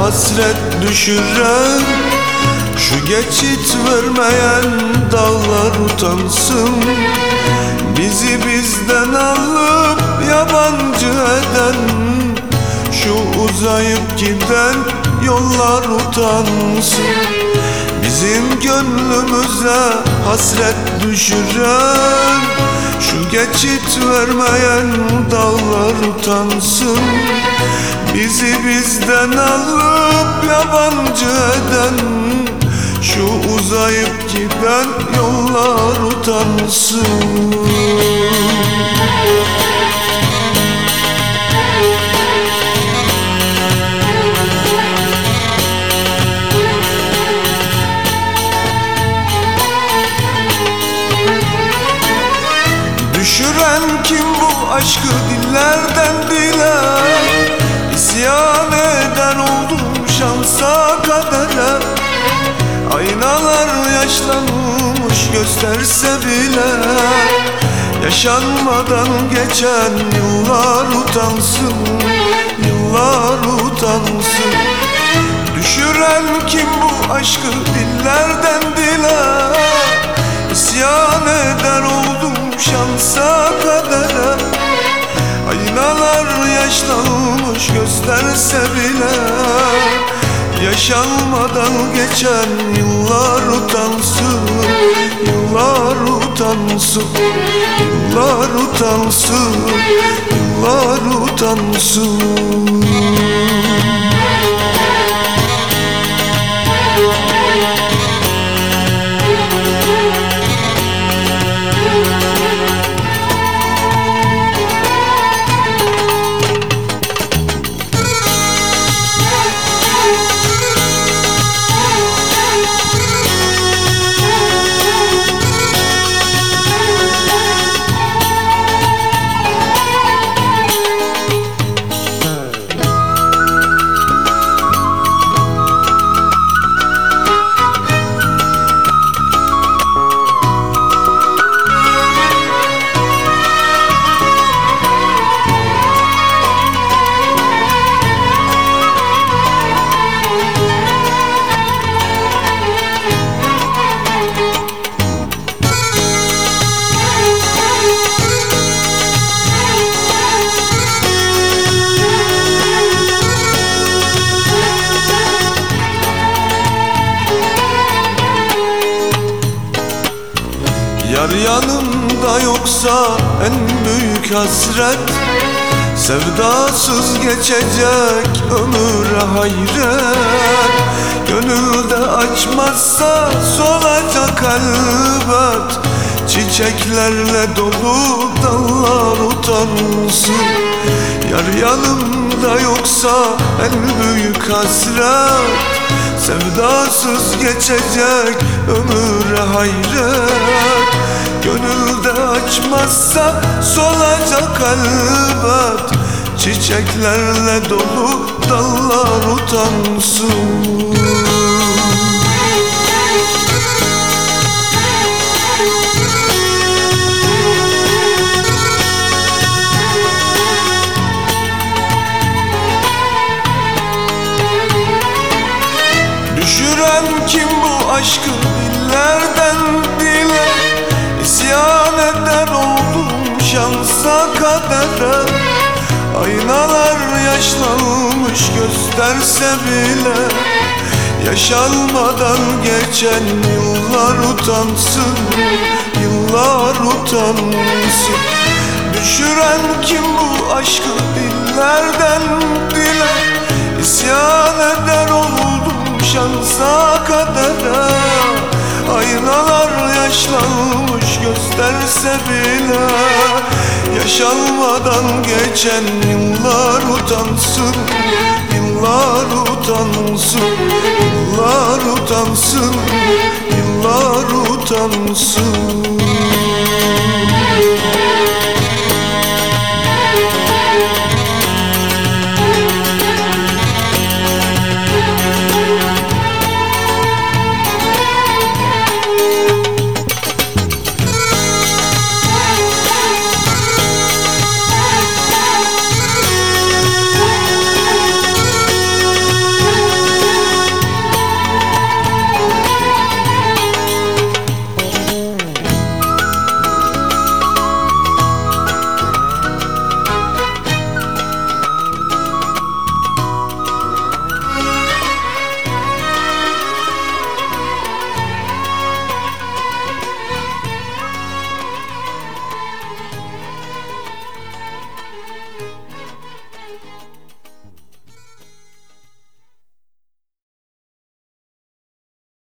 hasret düşüren, şu geçit vermeyen dağlar utansın. Bizi bizden alıp yabancı eden, şu uzayıp giden yollar utansın. Bizim gönlümüze hasret düşüren, şu geçit vermeyen dağlar utansın. Bizi bizden alıp yabancı eden, şu uzayıp giden yollar utansın. Düşüren kim bu aşkı dillerden dile? İsyan eden oldum şansa kadere. Aynalar yaşlanmış gösterse bile, yaşanmadan geçen yıllar utansın, yıllar utansın. Düşüren kim bu aşkı dillerden dile? İsyan eden oldum şansa kadere. Aynalar yaşlanmış gösterse bile, yaşanmadan geçen yıllar utansın, yıllar utansın, yıllar utansın, yıllar utansın. Yar yanımda yoksa en büyük hasret, sevdasız geçecek ömür hayret. Gönülde açmazsa solacak elbet, çiçeklerle dolu dallar utansın. Yar yanımda yoksa en büyük hasret, sevdasız geçecek ömür hayret. Gönülde açmazsa solacak elbet, çiçeklerle dolu dallar utansın. Düşüren kim bu aşkı dillerden dile? İsyan eden oldum şansa kadere. Aynalar yaşlanmış gösterse bile, yaşanmadan geçen yıllar utansın, yıllar utansın. Düşüren kim bu aşkı dillerden dile? İsyan eden oldum şansa kadere. Aynalar yaşlanmış gösterse bile, yaşanmadan geçen yıllar utansın, yıllar utansın, yıllar utansın, yıllar utansın.